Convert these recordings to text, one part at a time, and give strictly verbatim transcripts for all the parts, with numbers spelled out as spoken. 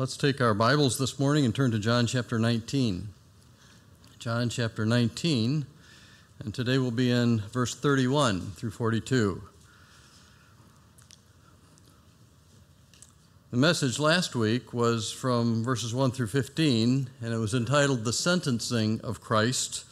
Let's take our Bibles this morning and turn to John chapter nineteen. John chapter nineteen, and today we'll be in verse thirty-one through forty-two. The message last week was from verses one through fifteen, and it was entitled The Sentencing of Christ.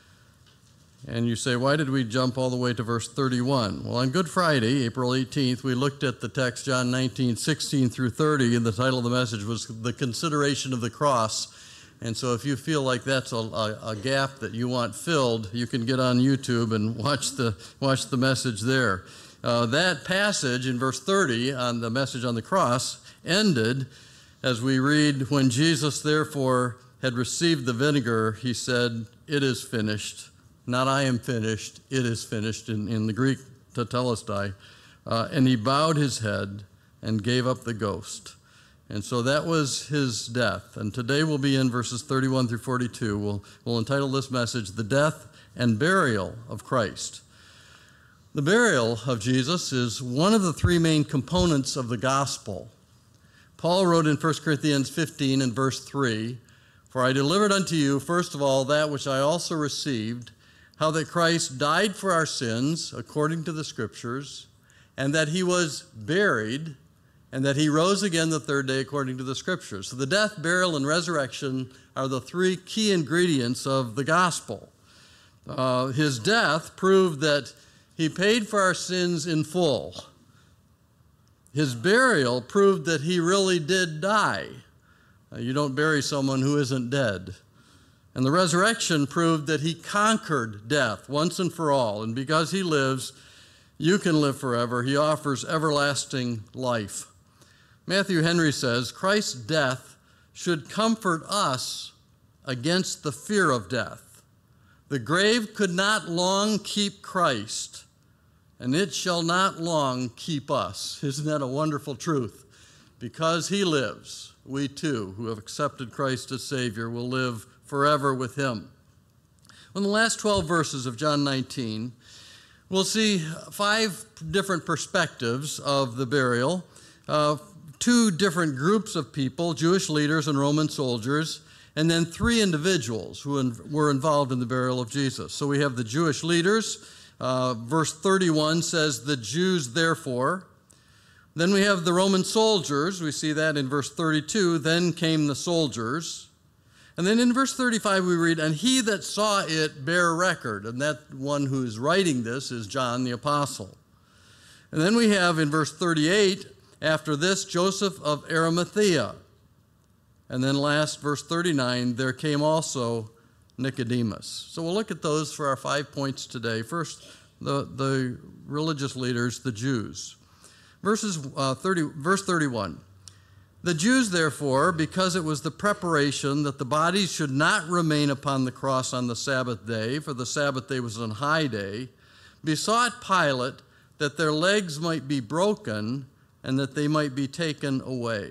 And you say, why did we jump all the way to verse thirty-one? Well, on Good Friday, April eighteenth, we looked at the text, John nineteen, sixteen through thirty, and the title of the message was The Consideration of the Cross. And so if you feel like that's a, a, a gap that you want filled, you can get on YouTube and watch the, watch the message there. Uh, that passage in verse thirty on the message on the cross ended as we read, when Jesus therefore had received the vinegar, he said, it is finished. Not I am finished, it is finished in, in the Greek, tetelestai. Uh, and he bowed his head and gave up the ghost. And so that was his death. And today we'll be in verses thirty-one through forty-two. We'll, we'll entitle this message, The Death and Burial of Christ. The burial of Jesus is one of the three main components of the gospel. Paul wrote in First Corinthians fifteen and verse three, For I delivered unto you, first of all, that which I also received, how that Christ died for our sins, according to the Scriptures, and that he was buried, and that he rose again the third day, according to the Scriptures. So the death, burial, and resurrection are the three key ingredients of the gospel. Uh, his death proved that he paid for our sins in full. His burial proved that he really did die. Uh, you don't bury someone who isn't dead. And the resurrection proved that he conquered death once and for all. And because he lives, you can live forever. He offers everlasting life. Matthew Henry says, Christ's death should comfort us against the fear of death. The grave could not long keep Christ, and it shall not long keep us. Isn't that a wonderful truth? Because he lives, we too, who have accepted Christ as Savior, will live forever with him. In the last twelve verses of John nineteen, we'll see five different perspectives of the burial, uh, two different groups of people, Jewish leaders and Roman soldiers, and then three individuals who in, were involved in the burial of Jesus. So we have the Jewish leaders. Uh, verse thirty-one says, the Jews therefore. Then we have the Roman soldiers. We see that in verse thirty-two. Then came the soldiers. And then in verse thirty-five we read, and he that saw it bare record. And that one who's writing this is John the Apostle. And then we have in verse thirty-eight, after this, Joseph of Arimathea. And then last, verse thirty-nine, there came also Nicodemus. So we'll look at those for our five points today. First, the, the religious leaders, the Jews. Verses, uh, thirty, verse thirty-one. The Jews, therefore, because it was the preparation that the bodies should not remain upon the cross on the Sabbath day, for the Sabbath day was an high day, besought Pilate that their legs might be broken and that they might be taken away.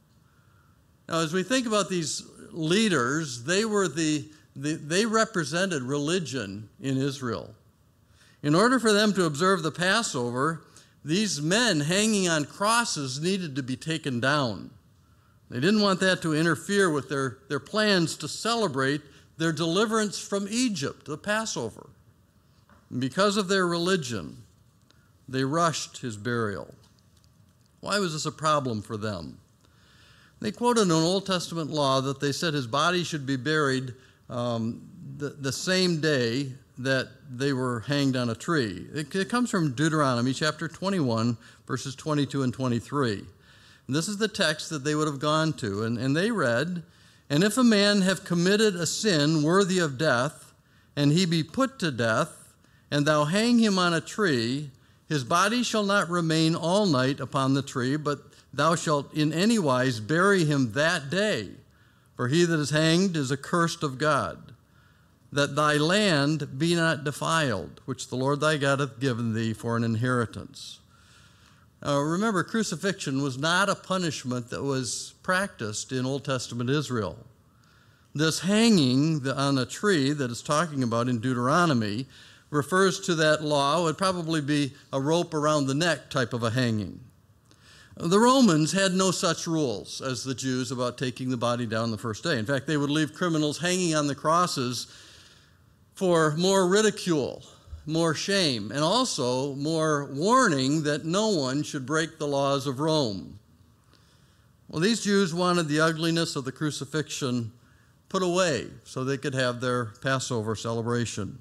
Now, as we think about these leaders, they were the, the they represented religion in Israel. In order for them to observe the Passover, these men hanging on crosses needed to be taken down. They didn't want that to interfere with their, their plans to celebrate their deliverance from Egypt, the Passover. And because of their religion, they rushed his burial. Why was this a problem for them? They quoted an Old Testament law that they said his body should be buried um, the, the same day that they were hanged on a tree. It, it comes from Deuteronomy chapter twenty-one, verses twenty-two and twenty-three. And this is the text that they would have gone to. And, and they read, and if a man have committed a sin worthy of death, and he be put to death, and thou hang him on a tree, his body shall not remain all night upon the tree, but thou shalt in any wise bury him that day. For he that is hanged is accursed of God. That thy land be not defiled, which the Lord thy God hath given thee for an inheritance. Uh, remember, crucifixion was not a punishment that was practiced in Old Testament Israel. This hanging on a tree that it's talking about in Deuteronomy refers to that law. It would probably be a rope around the neck type of a hanging. The Romans had no such rules as the Jews about taking the body down the first day. In fact, they would leave criminals hanging on the crosses for more ridicule, more shame, and also more warning that no one should break the laws of Rome. Well, these Jews wanted the ugliness of the crucifixion put away so they could have their Passover celebration.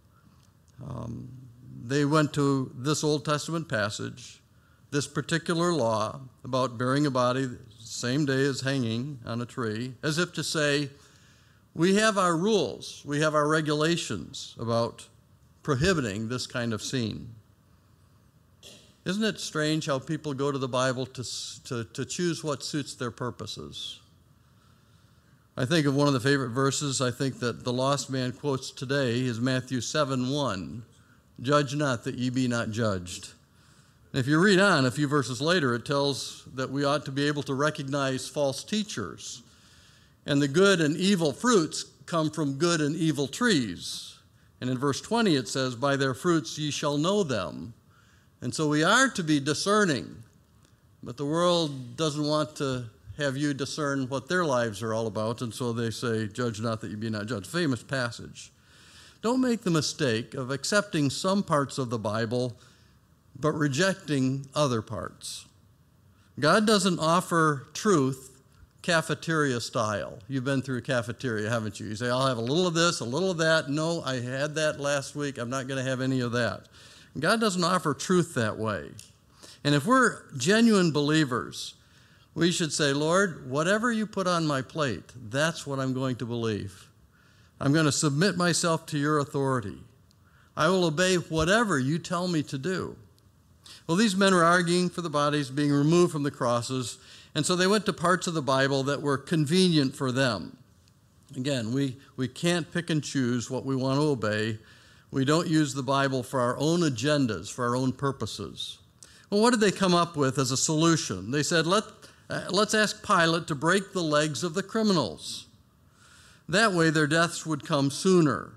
Um, they went to this Old Testament passage, this particular law about burying a body the same day as hanging on a tree, as if to say, we have our rules, we have our regulations about prohibiting this kind of scene. Isn't it strange how people go to the Bible to, to, to choose what suits their purposes? I think of one of the favorite verses I think that the lost man quotes today is Matthew seven one. Judge not that ye be not judged. If you read on a few verses later, it tells that we ought to be able to recognize false teachers. And the good and evil fruits come from good and evil trees. And in verse twenty it says, by their fruits ye shall know them. And so we are to be discerning. But the world doesn't want to have you discern what their lives are all about. And so they say, judge not that you be not judged. Famous passage. Don't make the mistake of accepting some parts of the Bible but rejecting other parts. God doesn't offer truth cafeteria style. You've been through a cafeteria, haven't you? You say, I'll have a little of this, a little of that. No, I had that last week. I'm not going to have any of that. God doesn't offer truth that way. And if we're genuine believers, we should say, Lord, whatever you put on my plate, that's what I'm going to believe. I'm going to submit myself to your authority. I will obey whatever you tell me to do. Well, these men were arguing for the bodies being removed from the crosses, and so they went to parts of the Bible that were convenient for them. Again, we, we can't pick and choose what we want to obey. We don't use the Bible for our own agendas, for our own purposes. Well, what did they come up with as a solution? They said, Let, uh, let's ask Pilate to break the legs of the criminals. That way their deaths would come sooner.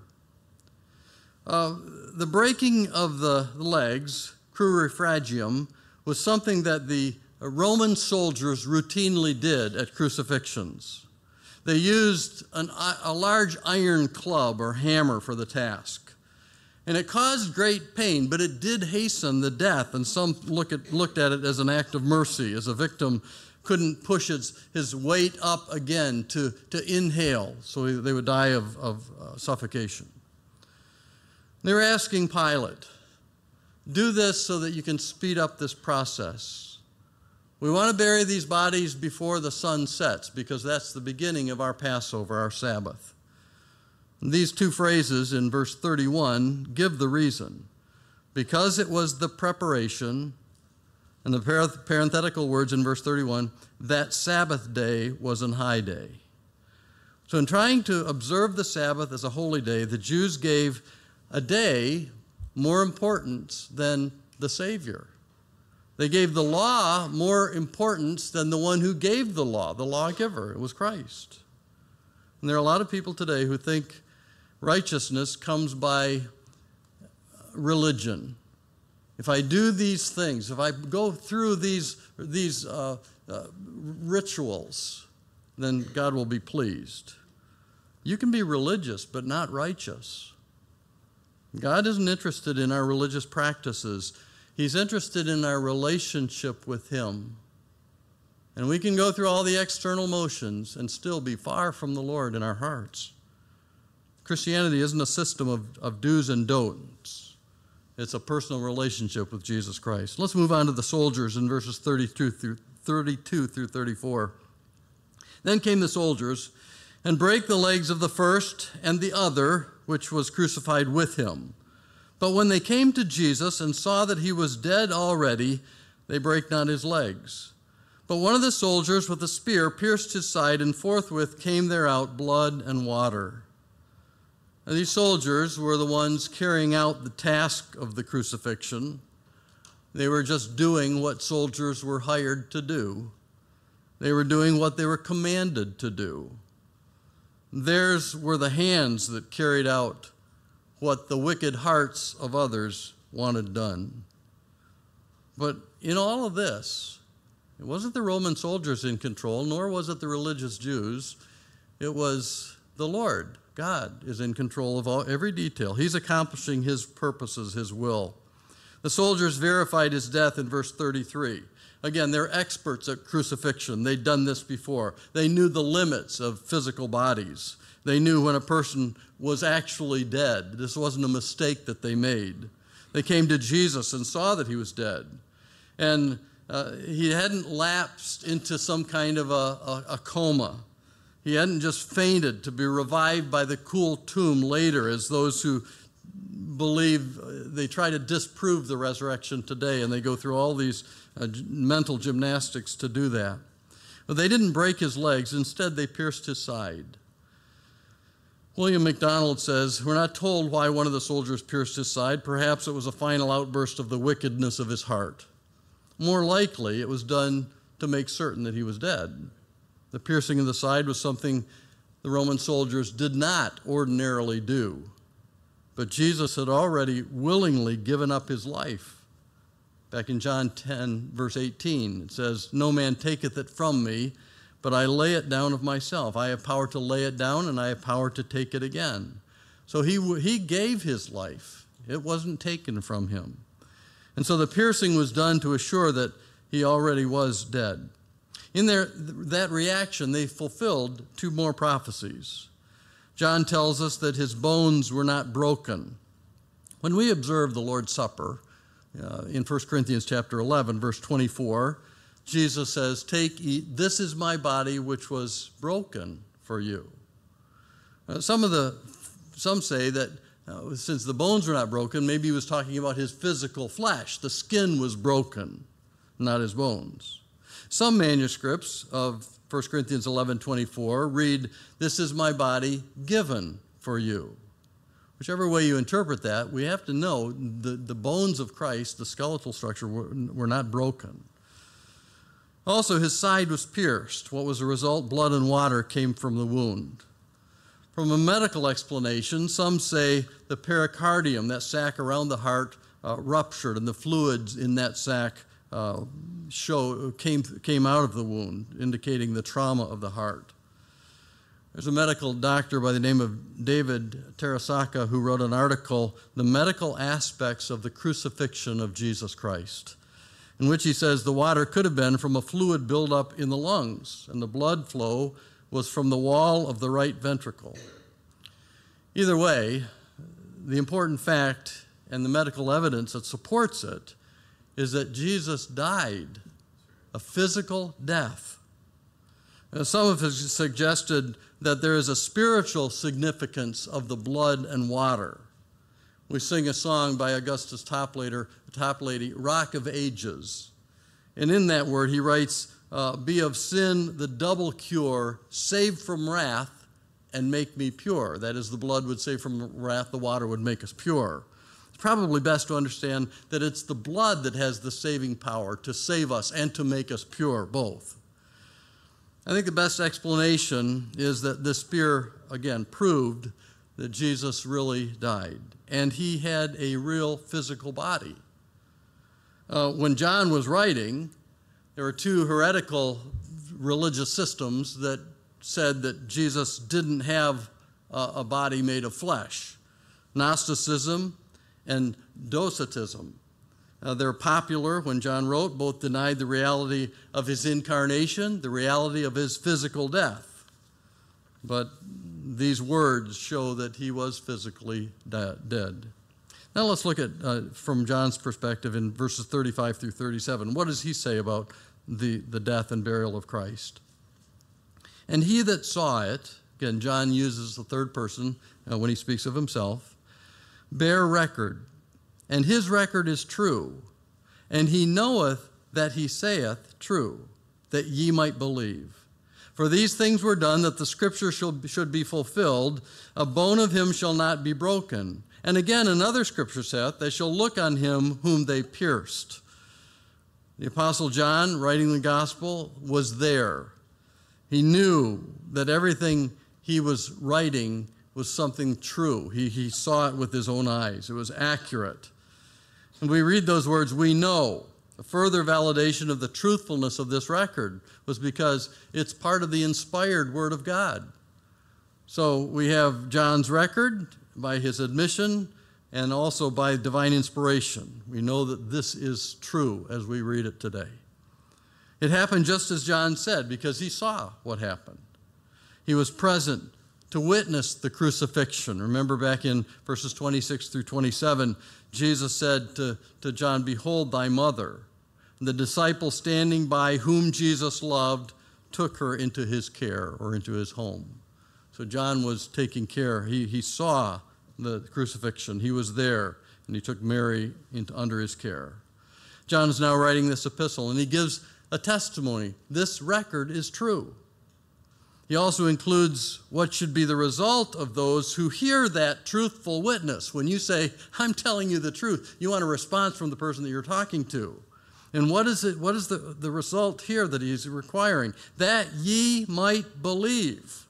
Uh, the breaking of the legs, crurifragium, was something that the Roman soldiers routinely did at crucifixions. They used an, a large iron club or hammer for the task. And it caused great pain, but it did hasten the death, and some look at, looked at it as an act of mercy, as a victim couldn't push his, his weight up again to, to inhale, so they would die of, of uh, suffocation. They were asking Pilate, do this so that you can speed up this process. We want to bury these bodies before the sun sets, because that's the beginning of our Passover, our Sabbath. And these two phrases in verse thirty-one give the reason. Because it was the preparation, and the parenthetical words in verse thirty-one, that Sabbath day was an high day. So in trying to observe the Sabbath as a holy day, the Jews gave a day more importance than the Savior. They gave the law more importance than the one who gave the law, the lawgiver. It was Christ. And there are a lot of people today who think righteousness comes by religion. If I do these things, if I go through these, these uh, uh, rituals, then God will be pleased. You can be religious, but not righteous. God isn't interested in our religious practices. He's interested in our relationship with Him. And we can go through all the external motions and still be far from the Lord in our hearts. Christianity isn't a system of, of do's and don'ts. It's a personal relationship with Jesus Christ. Let's move on to the soldiers in verses thirty-two through thirty-two through thirty-four. Then came the soldiers and brake the legs of the first and the other, which was crucified with him. But when they came to Jesus and saw that he was dead already, they brake not his legs. But one of the soldiers with a spear pierced his side, and forthwith came there out blood and water. Now, these soldiers were the ones carrying out the task of the crucifixion. They were just doing what soldiers were hired to do. They were doing what they were commanded to do. Theirs were the hands that carried out what the wicked hearts of others wanted done. But in all of this, It wasn't the Roman soldiers in control, nor was it the religious Jews. It was the Lord. God is in control of all, every detail. He's accomplishing his purposes, his will. The soldiers verified his death in verse thirty-three. Again, they're experts at crucifixion. They'd done this before. They knew the limits of physical bodies. They knew when a person was actually dead. This wasn't a mistake that they made. They came to Jesus and saw that he was dead. And uh, he hadn't lapsed into some kind of a, a, a coma. He hadn't just fainted to be revived by the cool tomb later, as those who believe, they try to disprove the resurrection today, and they go through all these uh, mental gymnastics to do that. But they didn't break his legs. Instead, they pierced his side. William MacDonald says, we're not told why one of the soldiers pierced his side. Perhaps it was a final outburst of the wickedness of his heart. More likely, it was done to make certain that he was dead. The piercing of the side was something the Roman soldiers did not ordinarily do. But Jesus had already willingly given up his life. Back in John ten, verse eighteen, it says, no man taketh it from me, but I lay it down of myself. I have power to lay it down, and I have power to take it again. So he, he gave his life. It wasn't taken from him. And so the piercing was done to assure that he already was dead. In their, that reaction, they fulfilled two more prophecies. John tells us that his bones were not broken. When we observe the Lord's Supper, uh, in First Corinthians chapter eleven, verse twenty-four, Jesus says, take, eat, this is my body which was broken for you. Uh, some of the, some say that uh, since the bones were not broken, maybe he was talking about his physical flesh. The skin was broken, not his bones. Some manuscripts of First Corinthians eleven twenty-four read, this is my body given for you. Whichever way you interpret that, we have to know the, the bones of Christ, the skeletal structure, were, were not broken. Also, his side was pierced. What was the result? Blood and water came from the wound. From a medical explanation, some say the pericardium, that sac around the heart, uh, ruptured, and the fluids in that sac uh, show, came, came out of the wound, indicating the trauma of the heart. There's a medical doctor by the name of David Terasaka who wrote an article, The Medical Aspects of the Crucifixion of Jesus Christ, in which he says the water could have been from a fluid buildup in the lungs, and the blood flow was from the wall of the right ventricle. Either way, the important fact and the medical evidence that supports it is that Jesus died a physical death. Now, some have suggested that there is a spiritual significance of the blood and water. We sing a song by Augustus Toplady, Toplady, Rock of Ages. And in that word, he writes, uh, be of sin the double cure, save from wrath, and make me pure. That is, the blood would save from wrath, the water would make us pure. It's probably best to understand that it's the blood that has the saving power to save us and to make us pure, both. I think the best explanation is that this spear, again, proved that Jesus really died, and he had a real physical body. Uh, when John was writing, there were two heretical religious systems that said that Jesus didn't have a, a body made of flesh: Gnosticism and Docetism. Uh, they're popular. When John wrote, both denied the reality of his incarnation, the reality of his physical death. But these words show that he was physically de- dead. Now let's look at, uh, from John's perspective, in verses thirty-five through thirty-seven. What does he say about the, the death and burial of Christ? And he that saw it, again, John uses the third person uh, when he speaks of himself, bear record. And his record is true, and he knoweth that he saith true, that ye might believe. For these things were done, that the scripture should, should be fulfilled, a bone of him shall not be broken. And again, another scripture saith, they shall look on him whom they pierced. The Apostle John, writing the gospel, was there. He knew that everything he was writing was something true. He, he saw it with his own eyes. It was accurate. And we read those words, we know. A further validation of the truthfulness of this record was because it's part of the inspired Word of God. So we have John's record by his admission and also by divine inspiration. We know that this is true as we read it today. It happened just as John said because he saw what happened. He was present to witness the crucifixion. Remember back in verses twenty-six through twenty-seven, Jesus said to, to John, "Behold thy mother." And the disciple standing by whom Jesus loved took her into his care or into his home. So John was taking care. He, he saw the crucifixion. He was there, and he took Mary into, under his care. John is now writing this epistle, and he gives a testimony. This record is true. He also includes what should be the result of those who hear that truthful witness. When you say, "I'm telling you the truth," you want a response from the person that you're talking to. And what is it? What is the, the result here that he's requiring? That ye might believe.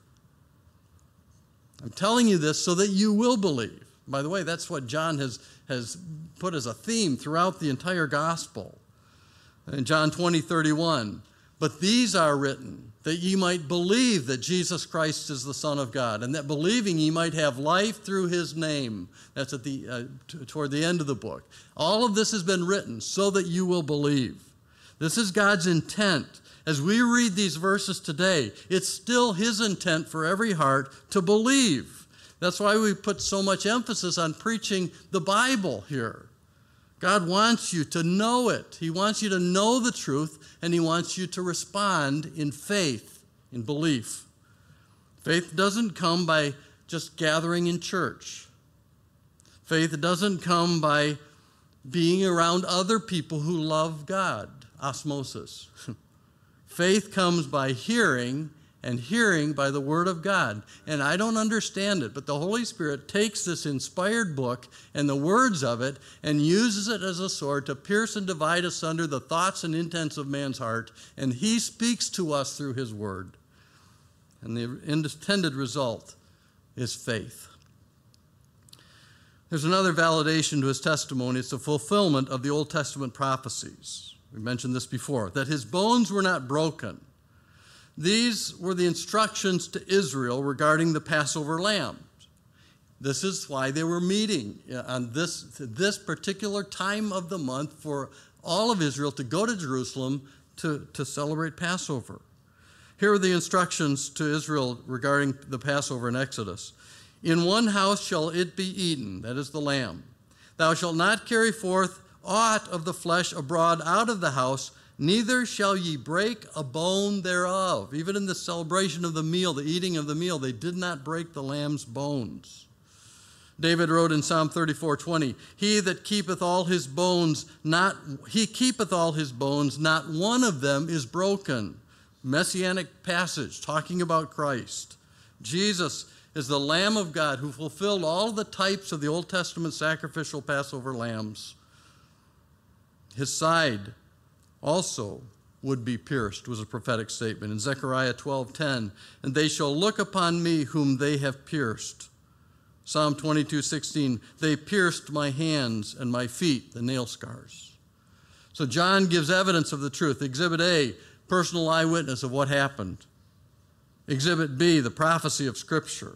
I'm telling you this so that you will believe. By the way, that's what John has, has put as a theme throughout the entire gospel. In John twenty, thirty-one, "But these are written, that ye might believe that Jesus Christ is the Son of God, and that believing ye might have life through his name." That's at the uh, t- toward the end of the book. All of this has been written so that you will believe. This is God's intent. As we read these verses today, it's still his intent for every heart to believe. That's why we put so much emphasis on preaching the Bible here. God wants you to know it. He wants you to know the truth, and he wants you to respond in faith, in belief. Faith doesn't come by just gathering in church. Faith doesn't come by being around other people who love God, osmosis. Faith comes by hearing, and hearing by the Word of God. And I don't understand it, but the Holy Spirit takes this inspired book and the words of it and uses it as a sword to pierce and divide asunder the thoughts and intents of man's heart, and he speaks to us through his Word. And the intended result is faith. There's another validation to his testimony. It's the fulfillment of the Old Testament prophecies. We mentioned this before, that his bones were not broken. These were the instructions to Israel regarding the Passover lambs. This is why they were meeting on this, this particular time of the month for all of Israel to go to Jerusalem to, to celebrate Passover. Here are the instructions to Israel regarding the Passover in Exodus. "In one house shall it be eaten," that is the lamb. "Thou shalt not carry forth aught of the flesh abroad out of the house, neither shall ye break a bone thereof." Even in the celebration of the meal, the eating of the meal, they did not break the lamb's bones. David wrote in Psalm thirty-four twenty, "He that keepeth all his bones, not he keepeth all his bones, not one of them is broken." Messianic passage talking about Christ. Jesus is the Lamb of God who fulfilled all the types of the Old Testament sacrificial Passover lambs. His side also would be pierced, was a prophetic statement. In Zechariah twelve ten, "And they shall look upon me whom they have pierced." Psalm twenty-two sixteen, "They pierced my hands and my feet," the nail scars. So John gives evidence of the truth. Exhibit A, personal eyewitness of what happened. Exhibit B, the prophecy of Scripture.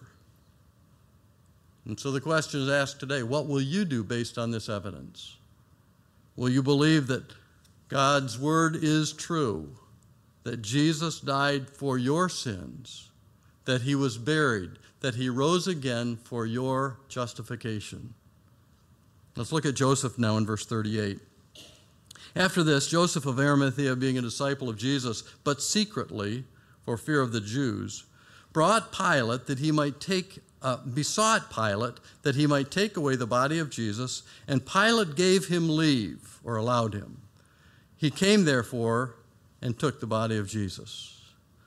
And so the question is asked today, what will you do based on this evidence? Will you believe that God's word is true, that Jesus died for your sins, that he was buried, that he rose again for your justification? Let's look at Joseph now in verse thirty-eight. "After this, Joseph of Arimathea, being a disciple of Jesus, but secretly, for fear of the Jews, brought Pilate that he might take Uh, besought Pilate that he might take away the body of Jesus, and Pilate gave him leave, or allowed him. He came, therefore, and took the body of Jesus."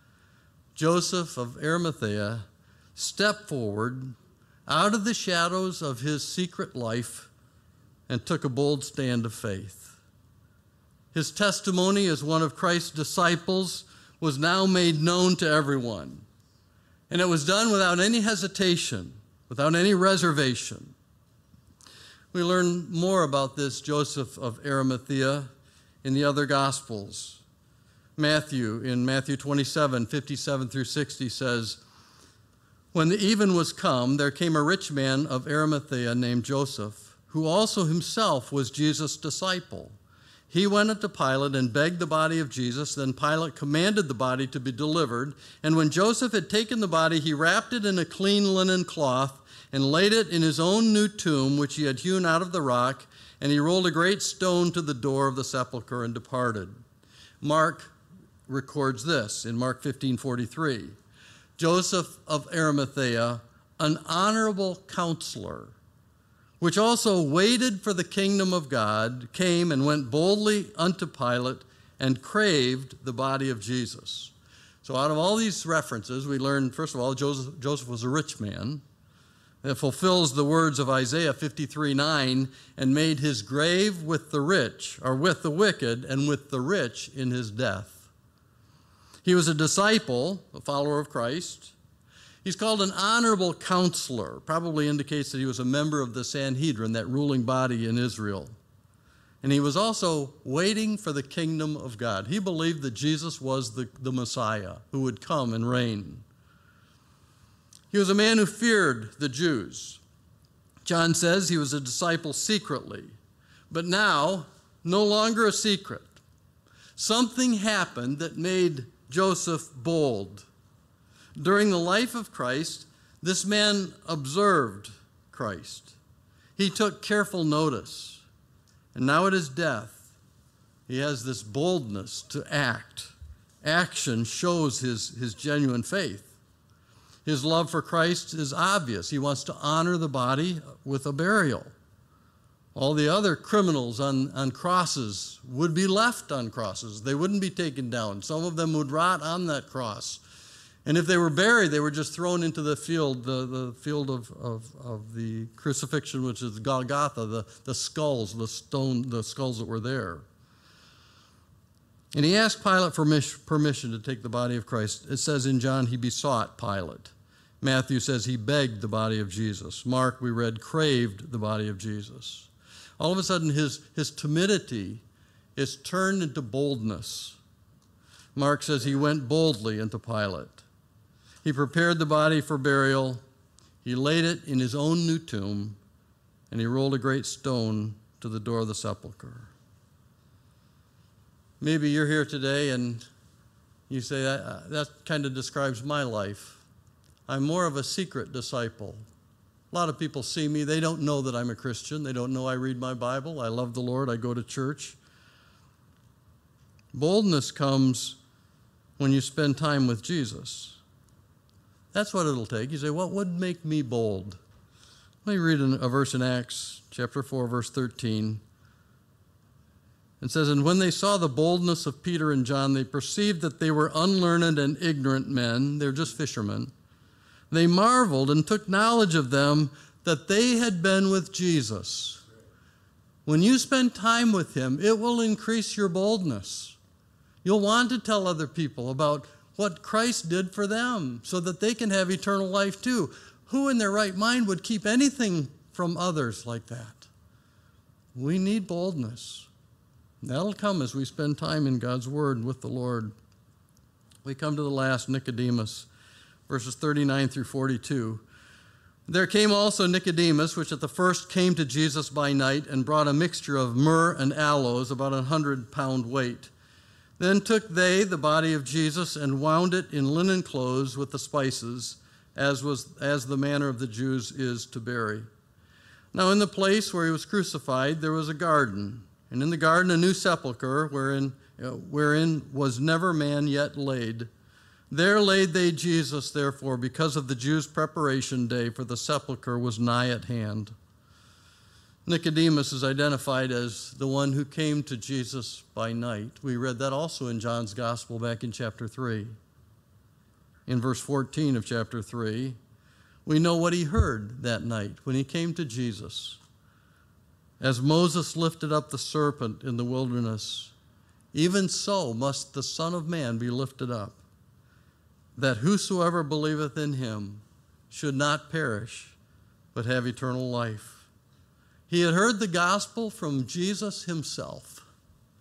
Joseph of Arimathea stepped forward out of the shadows of his secret life and took a bold stand of faith. His testimony as one of Christ's disciples was now made known to everyone. And it was done without any hesitation, without any reservation. We learn more about this Joseph of Arimathea in the other Gospels. Matthew, in Matthew twenty-seven, fifty-seven through sixty, says, "When the even was come, there came a rich man of Arimathea named Joseph, who also himself was Jesus' disciple. He went unto Pilate and begged the body of Jesus. Then Pilate commanded the body to be delivered. And when Joseph had taken the body, he wrapped it in a clean linen cloth and laid it in his own new tomb, which he had hewn out of the rock. And he rolled a great stone to the door of the sepulchre and departed." Mark records this in Mark fifteen forty-three. "Joseph of Arimathea, an honorable counselor, which also waited for the kingdom of God, came and went boldly unto Pilate and craved the body of Jesus." So out of all these references, we learn, first of all, Joseph, Joseph was a rich man. It fulfills the words of Isaiah fifty-three nine, "and made his grave with the rich," or with the wicked, "and with the rich in his death." He was a disciple, a follower of Christ. He's called an honorable counselor. Probably indicates that he was a member of the Sanhedrin, that ruling body in Israel. And he was also waiting for the kingdom of God. He believed that Jesus was the, the Messiah who would come and reign. He was a man who feared the Jews. John says he was a disciple secretly, but now no longer a secret. Something happened that made Joseph bold. During the life of Christ, this man observed Christ. He took careful notice. And now at his death, he has this boldness to act. Action shows his, his genuine faith. His love for Christ is obvious. He wants to honor the body with a burial. All the other criminals on, on crosses would be left on crosses. They wouldn't be taken down. Some of them would rot on that cross. And if they were buried, they were just thrown into the field, the, the field of, of, of the crucifixion, which is Golgotha, the, the skulls, the stone, the skulls that were there. And he asked Pilate for permission to take the body of Christ. It says in John, he besought Pilate. Matthew says he begged the body of Jesus. Mark, we read, craved the body of Jesus. All of a sudden, his, his timidity is turned into boldness. Mark says he went boldly into Pilate. He prepared the body for burial. He laid it in his own new tomb, and he rolled a great stone to the door of the sepulchre. Maybe you're here today and you say, that, that kind of describes my life. I'm more of a secret disciple. A lot of people see me. They don't know that I'm a Christian. They don't know I read my Bible. I love the Lord. I go to church. Boldness comes when you spend time with Jesus. That's what it'll take. You say, what would make me bold? Let me read a verse in Acts chapter four, verse thirteen. It says, "And when they saw the boldness of Peter and John, they perceived that they were unlearned and ignorant men." They're just fishermen. "They marveled and took knowledge of them that they had been with Jesus." When you spend time with him, it will increase your boldness. You'll want to tell other people about what Christ did for them so that they can have eternal life too. Who in their right mind would keep anything from others like that? We need boldness. That'll come as we spend time in God's Word with the Lord. We come to the last, Nicodemus, verses thirty-nine through forty-two. "There came also Nicodemus, which at the first came to Jesus by night, and brought a mixture of myrrh and aloes, about a hundred pound weight. Then took they the body of Jesus and wound it in linen clothes with the spices, as was as the manner of the Jews is to bury. Now in the place where he was crucified there was a garden, and in the garden a new sepulchre, wherein, uh, wherein was never man yet laid. There laid they Jesus, therefore, because of the Jews' preparation day, for the sepulchre was nigh at hand." Nicodemus is identified as the one who came to Jesus by night. We read that also in John's Gospel back in chapter three. In verse fourteen of chapter three, we know what he heard that night when he came to Jesus. "As Moses lifted up the serpent in the wilderness, even so must the Son of Man be lifted up, that whosoever believeth in him should not perish, but have eternal life." He had heard the gospel from Jesus himself.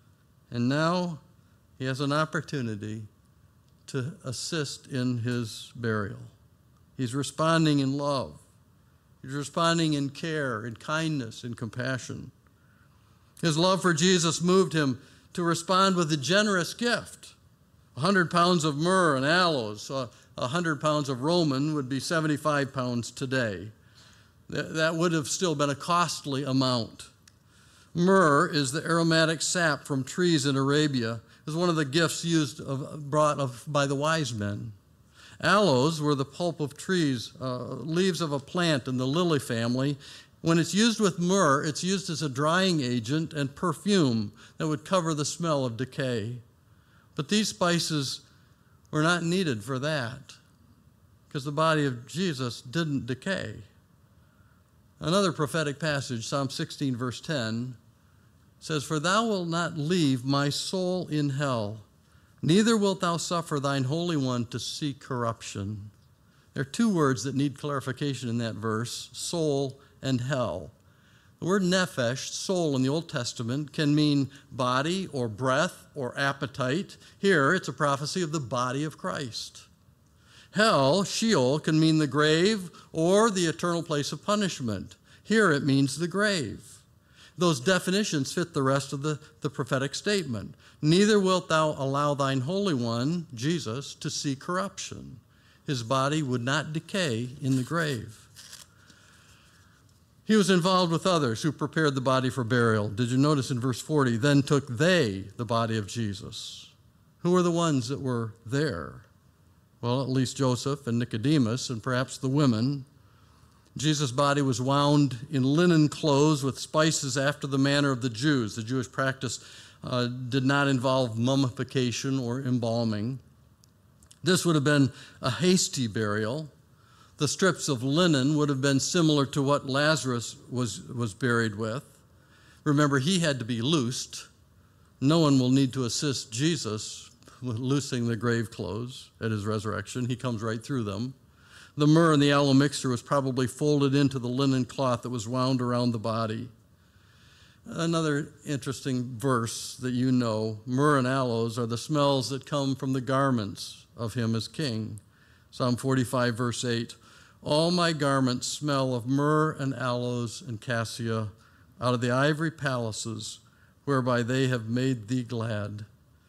And now he has an opportunity to assist in his burial. He's responding in love. He's responding in care, in kindness, in compassion. His love for Jesus moved him to respond with a generous gift. A hundred pounds of myrrh and aloes, a hundred pounds of Roman would be seventy-five pounds today. That would have still been a costly amount. Myrrh is the aromatic sap from trees in Arabia. It was one of the gifts used of, brought of, by the wise men. Aloes were the pulp of trees, uh, leaves of a plant in the lily family. When it's used with myrrh, it's used as a drying agent and perfume that would cover the smell of decay. But these spices were not needed for that, because the body of Jesus didn't decay. Another prophetic passage, Psalm sixteen, verse ten, says, "For thou wilt not leave my soul in hell, neither wilt thou suffer thine Holy One to see corruption." There are two words that need clarification in that verse, soul and hell. The word nephesh, soul in the Old Testament, can mean body or breath or appetite. Here, it's a prophecy of the body of Christ. Hell, Sheol, can mean the grave or the eternal place of punishment. Here it means the grave. Those definitions fit the rest of the, the prophetic statement. Neither wilt thou allow thine Holy One, Jesus, to see corruption. His body would not decay in the grave. He was involved with others who prepared the body for burial. Did you notice in verse forty, then took they the body of Jesus? Who were the ones that were there? Well, at least Joseph and Nicodemus and perhaps the women. Jesus' body was wound in linen clothes with spices after the manner of the Jews. The Jewish practice uh, did not involve mummification or embalming. This would have been a hasty burial. The strips of linen would have been similar to what Lazarus was, was buried with. Remember, he had to be loosed. No one will need to assist Jesus with loosing the grave clothes at his resurrection. He comes right through them. The myrrh and the aloe mixture was probably folded into the linen cloth that was wound around the body. Another interesting verse that you know, myrrh and aloes are the smells that come from the garments of him as king. Psalm forty-five, verse eight, all my garments smell of myrrh and aloes and cassia out of the ivory palaces whereby they have made thee glad.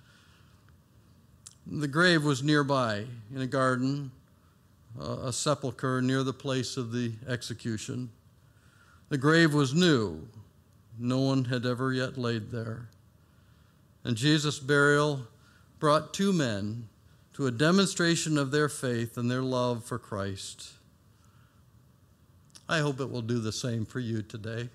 The grave was nearby in a garden, uh, a sepulcher near the place of the execution. The grave was new. No one had ever yet laid there. And Jesus' burial brought two men to a demonstration of their faith and their love for Christ. I hope it will do the same for you today.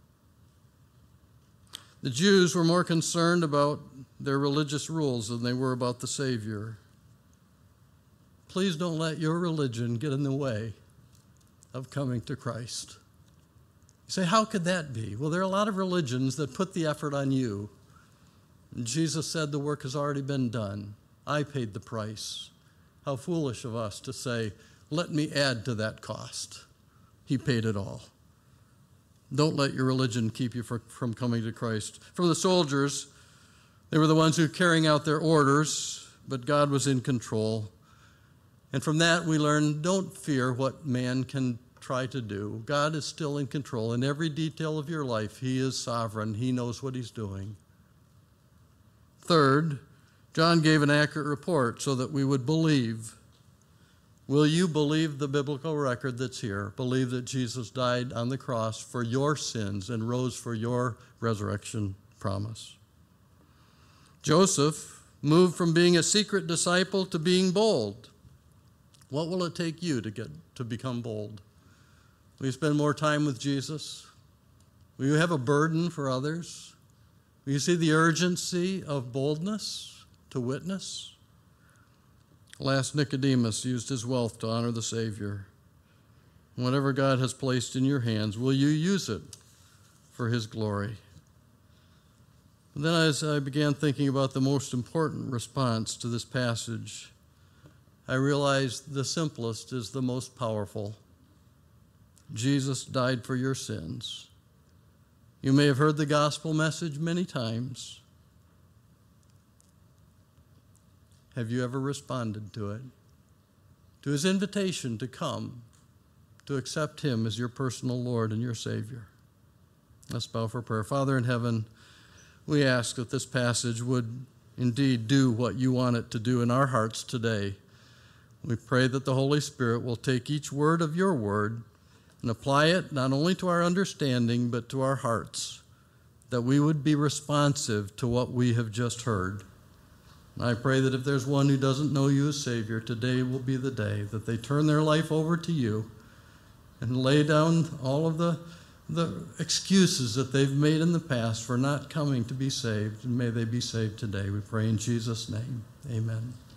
The Jews were more concerned about their religious rules than they were about the Savior. Please don't let your religion get in the way of coming to Christ. You say, how could that be? Well, there are a lot of religions that put the effort on you. And Jesus said the work has already been done. I paid the price. How foolish of us to say, let me add to that cost. He paid it all. Don't let your religion keep you for, from coming to Christ. From the soldiers, they were the ones who were carrying out their orders, but God was in control. And from that we learn, don't fear what man can try to do. God is still in control. In every detail of your life, he is sovereign. He knows what he's doing. Third, John gave an accurate report so that we would believe. Will you believe the biblical record that's here? Believe that Jesus died on the cross for your sins and rose for your resurrection promise. Joseph moved from being a secret disciple to being bold. What will it take you to get to become bold? Will you spend more time with Jesus? Will you have a burden for others? Will you see the urgency of boldness to witness? Last, Nicodemus used his wealth to honor the Savior. Whatever God has placed in your hands, will you use it for his glory? And then as I began thinking about the most important response to this passage, I realized the simplest is the most powerful. Jesus died for your sins. You may have heard the gospel message many times. Have you ever responded to it? To his invitation to come, to accept him as your personal Lord and your Savior. Let's bow for prayer. Father in heaven, we ask that this passage would indeed do what you want it to do in our hearts today. We pray that the Holy Spirit will take each word of your word and apply it not only to our understanding, but to our hearts, that we would be responsive to what we have just heard. And I pray that if there's one who doesn't know you as Savior, today will be the day that they turn their life over to you and lay down all of the, the excuses that they've made in the past for not coming to be saved. And may they be saved today. We pray in Jesus' name. Amen.